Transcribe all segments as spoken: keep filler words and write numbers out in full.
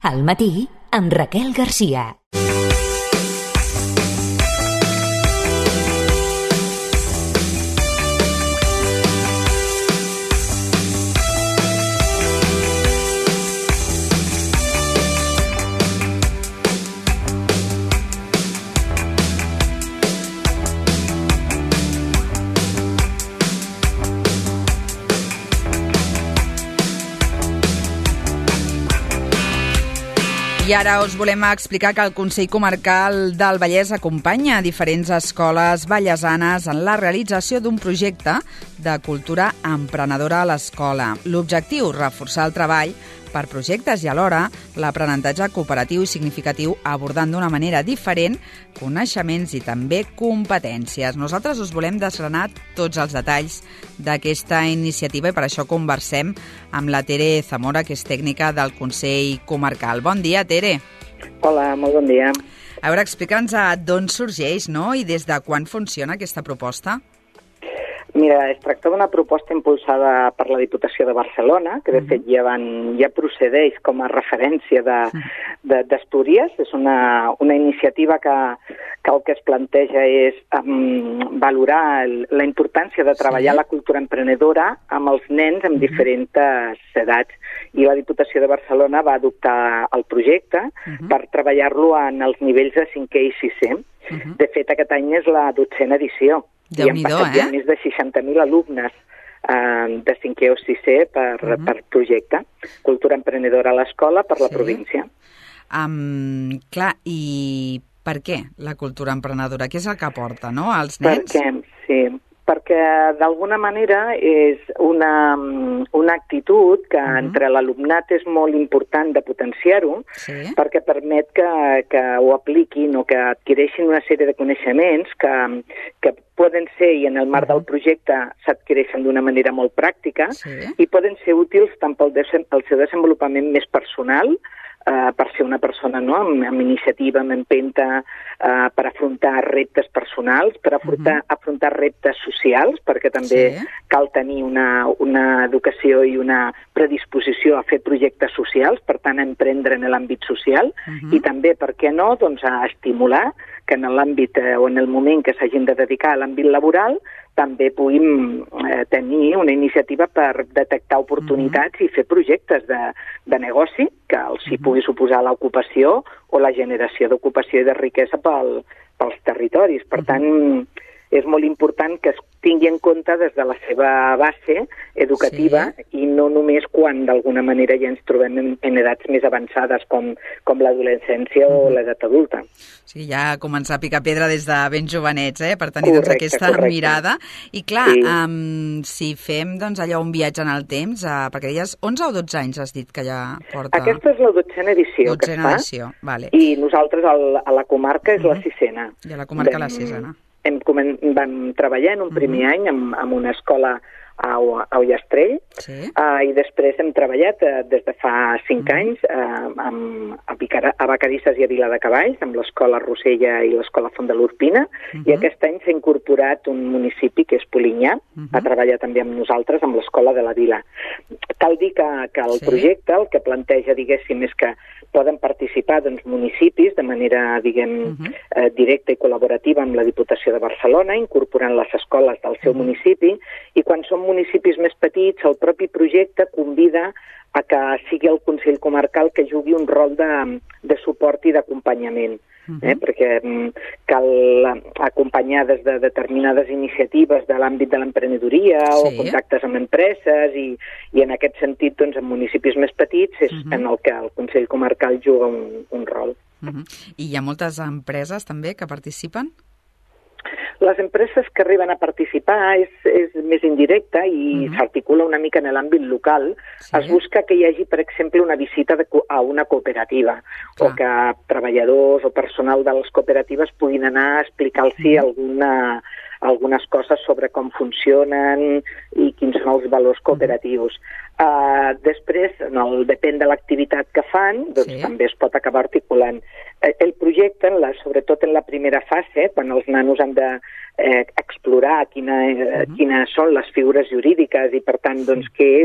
Al matí, amb Raquel Garcia. I ara us volem explicar que el Consell Comarcal del Vallès acompanya a diferents escoles vallesanes en la realització d'un projecte de cultura emprenedora a l'escola. L'objectiu, reforçar el treball per projectes i alhora l'aprenentatge cooperatiu i significatiu abordant d'una manera diferent coneixements i també competències. Nosaltres us volem desgranar tots els detalls d'aquesta iniciativa i per això conversem amb la Tere Zamora, que és tècnica del Consell Comarcal. Bon dia, Tere. Hola, molt bon dia. A veure, explica'ns d'on sorgeix, no?, i des de quan funciona aquesta proposta. Mira, es tracta d'una proposta impulsada per la Diputació de Barcelona, que de fet ja, van, ja procedeix com a referència d'Astúries. De, de, és una, una iniciativa que, que el que es planteja és um, valorar el, la importància de treballar sí. la cultura emprenedora amb els nens amb diferents edats. I la Diputació de Barcelona va adoptar el projecte uh-huh. per treballar-lo en els nivells de cinquè i sisè. Uh-huh. De fet, aquest any és la dotzena edició. I han passat eh? ja més de seixanta mil alumnes eh, de cinquè o sisè per, uh-huh. per projecte. Cultura emprenedora a l'escola per la sí. província. Um, clar, i per què la cultura emprenedora? Què és el que aporta, no?, als nens? Perquè, sí, perquè d'alguna manera és una, una actitud que uh-huh. entre l'alumnat és molt important de potenciar-ho, sí. perquè permet que, que ho apliquin o que adquireixin una sèrie de coneixements que, que poden ser, i en el marc uh-huh. del projecte s'adquireixen d'una manera molt pràctica, sí. i poden ser útils tant pel el seu desenvolupament més personal, Uh, per ser una persona no? amb, amb iniciativa, amb empenta, uh, per afrontar reptes personals, per afrontar, uh-huh. afrontar reptes socials, perquè també sí. cal tenir una, una educació i una predisposició a fer projectes socials, per tant, a emprendre en l'àmbit social, uh-huh. i també, per què no, doncs, a estimular que en l'àmbit eh, o en el moment que s'hagin de dedicar a l'àmbit laboral també puguin eh, tenir una iniciativa per detectar oportunitats uh-huh. i fer projectes de, de negoci que els hi pugui suposar l'ocupació o la generació d'ocupació i de riquesa pel, pels territoris. Per uh-huh. tant, és molt important que es tingui en compte des de la seva base educativa sí. i no només quan d'alguna manera ja ens trobem en, en edats més avançades com, com l'adolescència uh-huh. o l'edat adulta. O sigui, ja començar a picar pedra des de ben jovenets, eh, per tenir correcte, doncs, aquesta correcte. mirada. I clar, sí. um, si fem doncs, allò un viatge en el temps, uh, perquè deies onze o dotze anys has dit que ja porta... Aquesta és la dotzena edició dotzena que es fa, edició. Vale. I nosaltres al, a la comarca és uh-huh. la sisena. I a la comarca Vam, la sisena. Hem, vam treballar en un primer uh-huh. any amb, amb una escola a, a Ullastrell sí. uh, i després hem treballat uh, des de fa cinc uh-huh. anys uh, amb, a, Picara, a Vacarisses i a Viladecavalls, amb l'escola Rossella i l'escola Font de l'Urpina, uh-huh. i aquest any s'ha incorporat un municipi que és Polinyà, uh-huh. a treballar també amb nosaltres, amb l'escola de la Vila. Cal dir que, que el sí. projecte el que planteja, diguéssim, és que poden participar doncs, municipis de manera, diguem, uh-huh. eh, directa i col·laborativa amb la Diputació de Barcelona, incorporant les escoles del seu uh-huh. municipi, i quan són municipis més petits, el propi projecte convida a que sigui el Consell Comarcal que jugui un rol de, de suport i d'acompanyament, uh-huh. eh? perquè cal acompanyar des de determinades iniciatives de l'àmbit de l'emprenedoria sí. o contactes amb empreses i, i en aquest sentit, doncs, en municipis més petits és uh-huh. en el que el Consell Comarcal juga un, un rol. Uh-huh. I hi ha moltes empreses també que participen? Les empreses que arriben a participar és, és més indirecta i uh-huh. s'articula una mica en l'àmbit local. Sí. Es busca que hi hagi, per exemple, una visita de, a una cooperativa Clar. o que treballadors o personal de les cooperatives puguin anar a explicar-los uh-huh. alguna, algunes coses sobre com funcionen i quins són els valors cooperatius. Uh-huh. Uh, després, en el, depèn de l'activitat que fan, doncs sí. també es pot acabar articulant. El projecte, en la, sobretot en la primera fase, quan els nanos han de eh, explorar quina, eh, uh-huh. quines són les figures jurídiques i, per tant, doncs, què és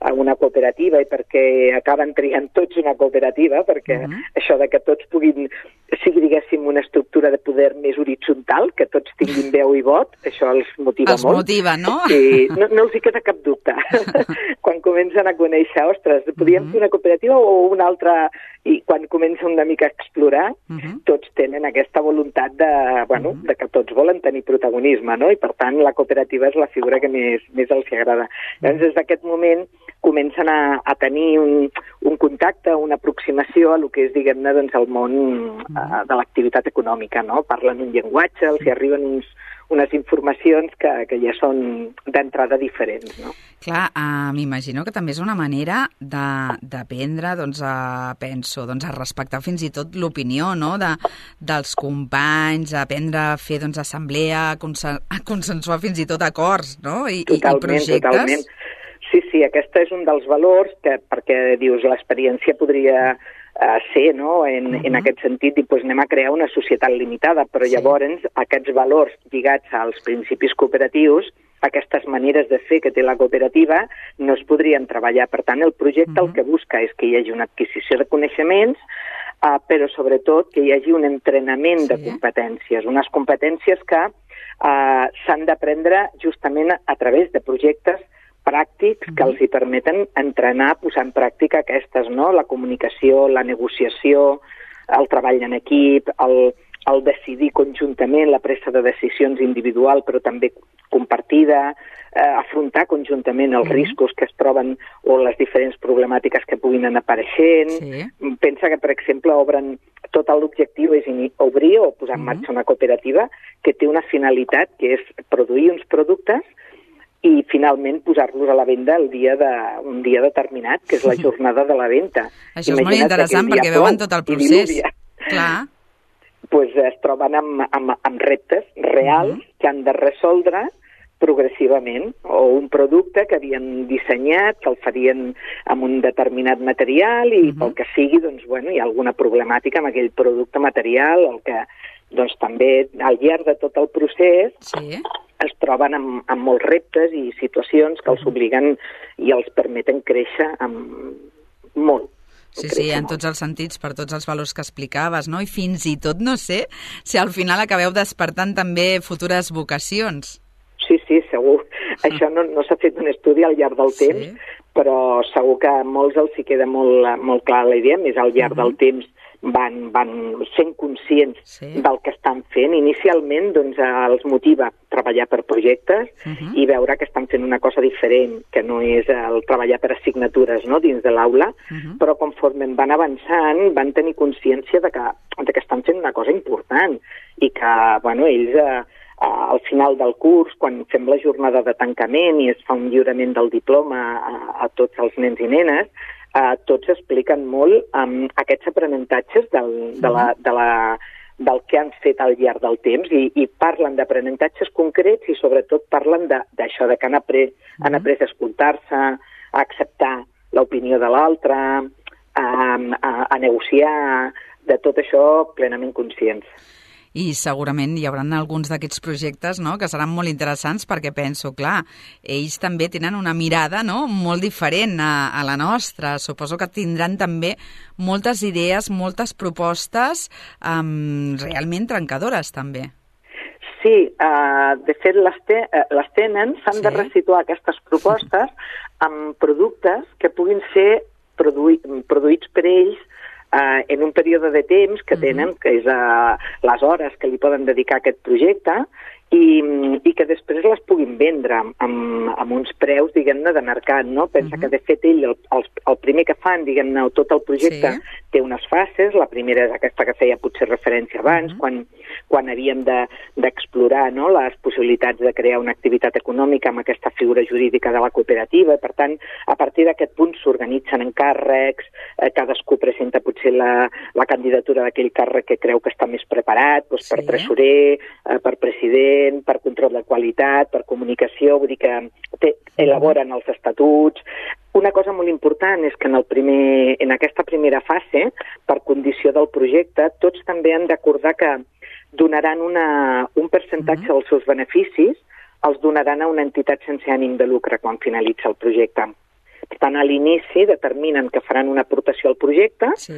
a una cooperativa i perquè acaben triant tots una cooperativa, perquè uh-huh. això de que tots puguin, sigui, diguéssim, una estructura de poder més horitzontal, que tots tinguin veu i vot, això els motiva els molt. Els motiva, no? Sí, no, no els hi queda cap dubte. Quan comencen a conèixer, ostres, podríem uh-huh. fer una cooperativa o una altra, i quan comencen una mica a explorar, uh-huh. tots tenen aquesta voluntat de, bueno, uh-huh. de que tots volen tenir protagonisme, no? I per tant la cooperativa és la figura que més, més els agrada. Llavors, des d'aquest moment comencen a, a tenir un, un contacte, una aproximació a lo que és, diguem-ne, doncs, el món uh, de l'activitat econòmica, no? Parlen un llenguatge, els hi arriben uns, unes informacions que, que ja són d'entrada diferents, no? Clar, uh, m'imagino que també és una manera d'aprendre, doncs, a, penso, doncs, a respectar fins i tot l'opinió, no?, de, dels companys, a aprendre a fer, doncs, assemblea, a, consen a consensuar fins i tot acords, no?, i, totalment, i projectes. Totalment. Sí, sí, aquest és un dels valors que, perquè dius, l'experiència podria uh, ser, no?, en, uh-huh. en aquest sentit, i doncs anem a crear una societat limitada, però sí. llavors aquests valors lligats als principis cooperatius, aquestes maneres de fer que té la cooperativa, no es podrien treballar. Per tant, el projecte uh-huh. el que busca és que hi hagi una adquisició de coneixements, uh, però sobretot que hi hagi un entrenament sí. de competències, unes competències que uh, s'han d'aprendre justament a través de projectes pràctics que els hi permeten entrenar, posar en pràctica aquestes, no? La comunicació, la negociació, el treball en equip, el, el decidir conjuntament, la presa de decisions individual però també compartida, eh, afrontar conjuntament els mm-hmm. riscos que es troben o les diferents problemàtiques que puguin anar apareixent. Sí. Pensa que, per exemple, obren tot l'objectiu és obrir o posar en marxa una cooperativa que té una finalitat que és produir uns productes i finalment posar-los a la venda el dia de, un dia determinat, que és la jornada de la venda. Això és molt interessant perquè veuen tot el procés. Clar. Pues es troben amb, amb, amb reptes reals uh-huh. que han de resoldre progressivament, o un producte que havien dissenyat, que el farien amb un determinat material i uh-huh. pel que sigui, doncs, bueno, hi ha alguna problemàtica amb aquell producte material, el que, doncs, també al llarg de tot el procés sí. es troben amb, amb molts reptes i situacions que els obliguen i els permeten créixer amb molt. Sí, sí, en tots els sentits, per tots els valors que explicaves, no? I fins i tot, no sé, si al final acabeu despertant també futures vocacions. Sí, sí, segur. Ah. Això no, no s'ha fet un estudi al llarg del temps, sí. però segur que a molts els hi queda molt, molt clar la idea, més al llarg uh-huh. del temps van, van sent conscients sí. del que estan fent. Inicialment doncs, els motiva treballar per projectes uh-huh. i veure que estan fent una cosa diferent, que no és el treballar per assignatures, no?, dins de l'aula, uh-huh. però conforme van avançant van tenir consciència de que, de que estan fent una cosa important i que, bueno, ells eh, al final del curs, quan fem la jornada de tancament i es fa un lliurament del diploma a, a tots els nens i nenes, Uh, tots expliquen molt um, aquests aprenentatges del, de la, de la, del que han fet al llarg del temps i, i parlen d'aprenentatges concrets i sobretot parlen d'això, de, de que han après, uh-huh. han après a escoltar-se, a acceptar l'opinió de l'altre, a, a, a negociar, de tot això plenament conscients. I segurament hi haurà alguns d'aquests projectes, no?, que seran molt interessants perquè penso, clar, ells també tenen una mirada, no?, molt diferent a, a la nostra. Suposo que tindran també moltes idees, moltes propostes um, realment trencadores, també. Sí, uh, de fet les, te les tenen, s'han sí. de resituar aquestes propostes amb productes que puguin ser produï produïts per ells Uh, en un període de temps que tenen, uh-huh. que és uh, les hores que li poden dedicar a aquest projecte, i, i que després les puguin vendre amb, amb uns preus, diguem-ne, de mercat, no? Pensa uh-huh. que, de fet, ell, el, el, el primer que fan, diguem-ne, tot el projecte sí. té unes fases. La primera és aquesta que feia potser referència abans, uh-huh. quan, quan havíem d'explorar de, no? les possibilitats de crear una activitat econòmica amb aquesta figura jurídica de la cooperativa. Per tant, a partir d'aquest punt s'organitzen encàrrecs, eh, cadascú presenta potser la, la candidatura d'aquell càrrec que creu que està més preparat, doncs, sí. per tresorer, eh, per president, per control de qualitat, per comunicació, vull dir que té, elaboren els estatuts. Una cosa molt important és que en, el primer, en aquesta primera fase, per condició del projecte, tots també han d'acordar que donaran una, un percentatge uh-huh. dels seus beneficis, els donaran a una entitat sense ànim de lucre quan finalitza el projecte. Per tant, a l'inici determinen que faran una aportació al projecte sí.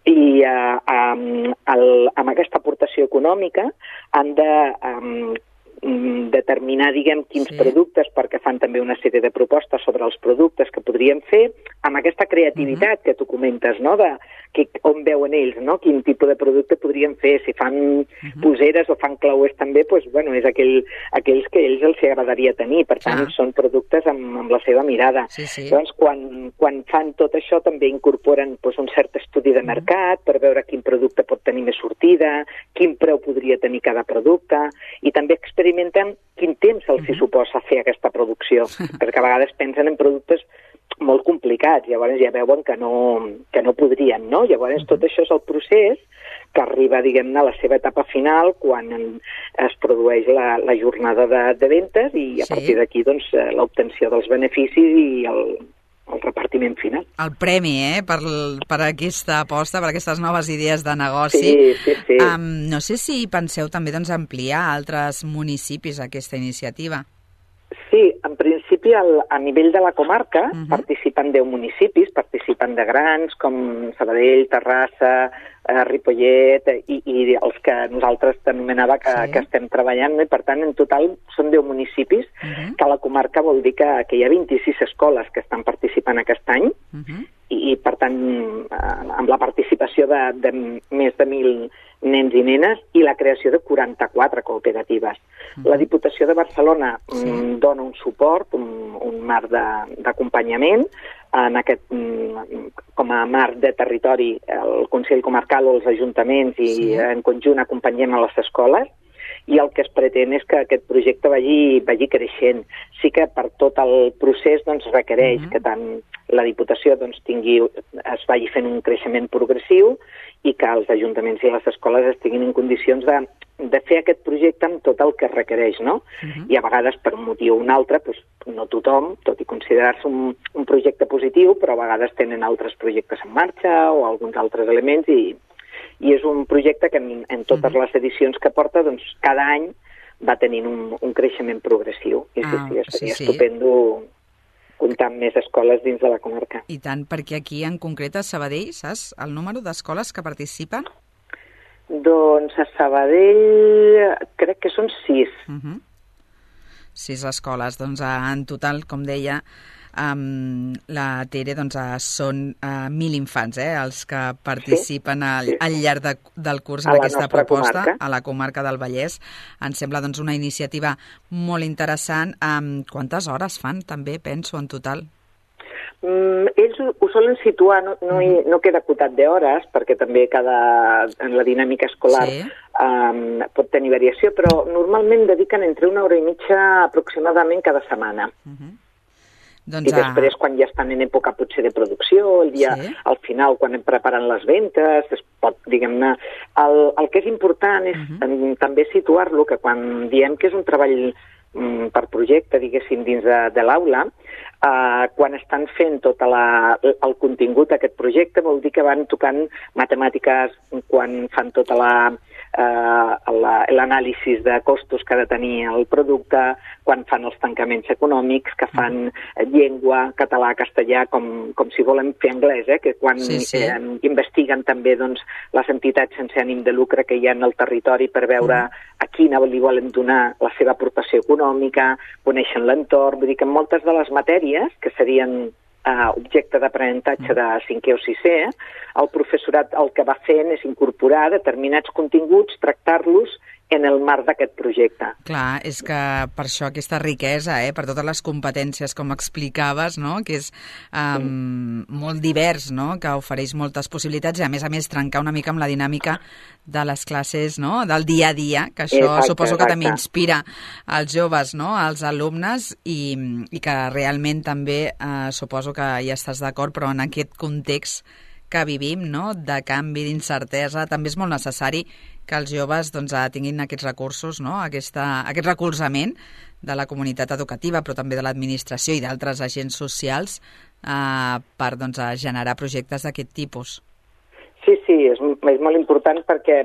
i uh, um, el, amb aquesta aportació econòmica han de um, determinar, diguem, quins sí. productes, perquè fan també una sèrie de propostes sobre els productes que podríem fer, amb aquesta creativitat uh-huh. que tu comentes, no?, de que, on veuen ells, no?, quin tipus de producte podrien fer, si fan uh-huh. poseres o fan clauers també, doncs, bueno, és aquell, aquells que a ells els agradaria tenir, per tant, ah. són productes amb, amb la seva mirada. Sí, sí. Llavors, quan, quan fan tot això, també incorporen doncs, un cert estudi de mercat uh-huh. per veure quin producte pot tenir més sortida, quin preu podria tenir cada producte, i també experimenten quin temps els hi suposa fer aquesta producció, perquè a vegades pensen en productes molt complicats, llavors ja veuen que no, que no podrien, no? Llavors tot això és el procés que arriba, diguem-ne, a la seva etapa final quan es produeix la, la jornada de, de ventes i a sí. partir d'aquí, doncs, l'obtenció dels beneficis i el, el repartiment final. El premi, eh?, per, per aquesta aposta, per aquestes noves idees de negoci. Sí, sí, sí. Um, no sé si penseu també doncs, ampliar a altres municipis aquesta iniciativa. Sí, en principi al, a nivell de la comarca uh-huh. participen deu municipis, participen de grans com Sabadell, Terrassa, eh, Ripollet i, i els que nosaltres t'anomenava que, sí. que estem treballant, i per tant en total són deu municipis, uh-huh. que a la comarca vol dir que, que hi ha vint-i-sis escoles que estan participant aquest any uh-huh. i, i per tant eh, amb la participació de, de més de mil nens i nenes i la creació de quaranta-quatre cooperatives. Uh-huh. La Diputació de Barcelona sí. mm, dona un suport, un, un marc d'acompanyament en aquest, mm, com a marc de territori, el Consell Comarcal o els ajuntaments i sí. en conjunt acompanyem a les escoles, i el que es pretén és que aquest projecte vagi, vagi creixent. Sí que per tot el procés doncs, requereix uh-huh. que tant la Diputació doncs, tingui, es vagi fent un creixement progressiu i que els ajuntaments i les escoles estiguin en condicions de, de fer aquest projecte amb tot el que es requereix, no? Uh-huh. I a vegades, per un motiu o un altre, doncs, no tothom, tot i considerar-se un, un projecte positiu, però a vegades tenen altres projectes en marxa o alguns altres elements i i és un projecte que en, en totes les edicions que porta, doncs cada any va tenint un, un creixement progressiu. I sí, ah, sí, seria sí, estupendo comptar amb més escoles dins de la comarca. I tant, perquè aquí en concret a Sabadell, saps el número d'escoles que participen? Doncs a Sabadell crec que són sis. Uh-huh. Sis escoles, doncs en total, com deia, Um, la Tere, doncs, uh, són uh, mil infants, eh, els que participen sí, al, sí. al llarg de, del curs en aquesta proposta comarca. A la comarca del Vallès. Ens sembla doncs, una iniciativa molt interessant. Um, quantes hores fan, també, penso, en total? Mm, ells ho, ho solen situar, no, no, hi, no queda acotat d'hores, perquè també cada, en la dinàmica escolar sí. um, pot tenir variació, però normalment dediquen entre una hora i mitja aproximadament cada setmana. Uh-huh. Doncs, I després, quan ja estan en època potser de producció, el dia sí. al final, quan preparen les ventes, es pot, diguem-ne... El, el que és important és uh-huh. també situar-lo, que quan diem que és un treball mm, per projecte, diguéssim, dins de, de l'aula, eh, quan estan fent tot la, el contingut d'aquest projecte, vol dir que van tocant matemàtiques, quan fan tota la... Uh, l'anàlisi de costos que ha de tenir el producte, quan fan els tancaments econòmics, que fan llengua, català, castellà, com, com si volen fer anglès, eh? Que quan sí, sí. Eh, investiguen també doncs, les entitats sense ànim de lucre que hi ha en el territori per veure mm. a quina li volen donar la seva aportació econòmica, coneixen l'entorn, vull dir que en moltes de les matèries que serien Uh, objecte d'aprenentatge de cinquè o sisè, el professorat el que va fent és incorporar determinats continguts, tractar-los en el marc d'aquest projecte. Clar, és que per això aquesta riquesa, eh, per totes les competències, com explicaves, no?, que és um, sí. molt divers, no?, que ofereix moltes possibilitats i, a més a més, trencar una mica amb la dinàmica de les classes, no?, del dia a dia, que això exacte, suposo que exacte. també inspira als joves, no?, als alumnes, i, i que realment també eh, suposo que hi estàs d'acord, però en aquest context que vivim, no?, de canvi, d'incertesa, també és molt necessari que els joves doncs, tinguin aquests recursos, no?, Aquesta, aquest recolzament de la comunitat educativa, però també de l'administració i d'altres agents socials eh, per doncs, generar projectes d'aquest tipus. Sí, sí, és, és molt important perquè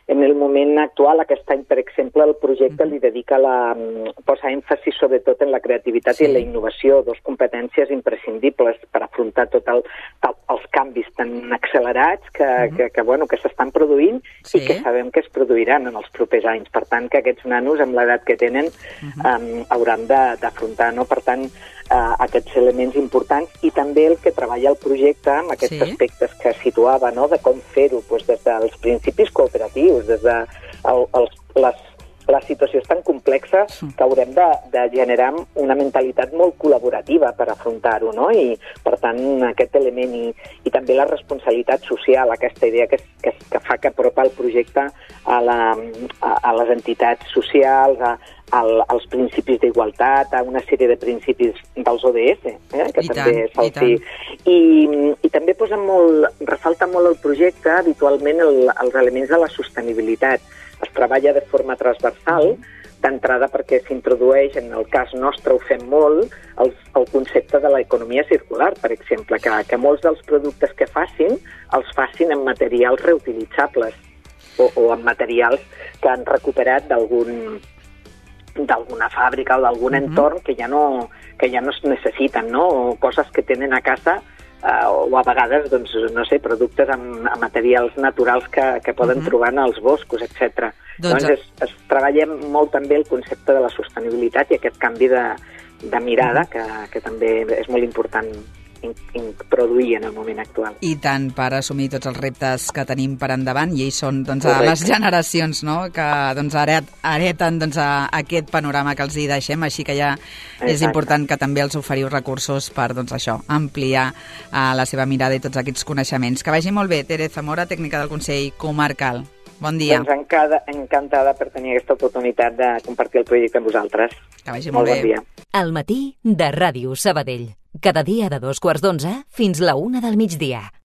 en el moment actual, aquest any, per exemple, el projecte li dedica la, posa èmfasi sobretot en la creativitat sí. i en la innovació, dos competències imprescindibles per afrontar tots el, els canvis tan accelerats que, uh-huh. que, que, bueno, que s'estan produint sí. i que sabem que es produiran en els propers anys. Per tant, que aquests nanos, amb l'edat que tenen, uh-huh. um, hauran d'afrontar, no? Per tant, uh, aquests elements importants i també el que treballa el projecte amb aquests sí. aspectes que situava, no? De com fer-ho, doncs, des dels principis cooperatius, des de el, els, les, la situació és tan complexa que haurem de, de generar una mentalitat molt col·laborativa per afrontar-ho, no? I, per tant, aquest element i, i també la responsabilitat social, aquesta idea que, que, que fa que apropa el projecte a, la, a, a les entitats socials, a, al, als principis d'igualtat, a una sèrie de principis dels O D S, eh? que I també se'ls diu. I, I també posa molt, ressalta molt el projecte habitualment el, els elements de la sostenibilitat. Es treballa de forma transversal, d'entrada perquè s'introdueix, en el cas nostre ho fem molt, el, el concepte de l'economia circular, per exemple, que, que molts dels productes que facin els facin en materials reutilitzables o, o en materials que han recuperat d'algun d'alguna fàbrica o d'algun uh-huh. entorn que ja no, que ja no es necessiten, no? O coses que tenen a casa uh, o a vegades, doncs, no sé, productes amb, amb materials naturals que, que poden uh-huh. trobar en els boscos, etcètera. Doncs, doncs es, es treballa molt també el concepte de la sostenibilitat i aquest canvi de, de mirada uh-huh. que, que també és molt important introduir en el moment actual. I tant, per assumir tots els reptes que tenim per endavant, i ells són doncs, a les generacions, no?, que doncs, hereten doncs, a aquest panorama que els hi deixem, així que ja Exacte. És important que també els oferiu recursos per doncs, això, ampliar uh, la seva mirada i tots aquests coneixements. Que vagi molt bé, Tere Zamora, tècnica del Consell Comarcal. Bon dia. Doncs encantada, encantada per tenir aquesta oportunitat de compartir el projecte amb vosaltres. Que vagi molt, molt bé. Bon dia. Al matí de Ràdio Sabadell. Cada dia de dos quarts d'onze fins la una del migdia.